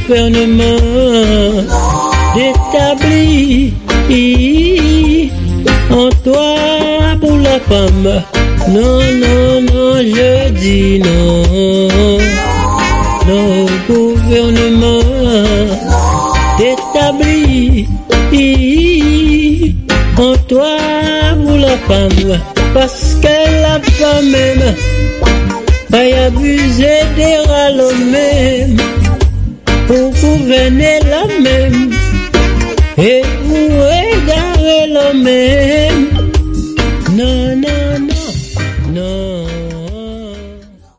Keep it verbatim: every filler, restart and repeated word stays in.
gouvernement d'établir en toi pour la femme. Non, non, non, je dis non. Non, gouvernement d'établir en toi pour la femme. Parce que la femme même va abuser des râles même pour gouverner la même et pour égarer l'homme.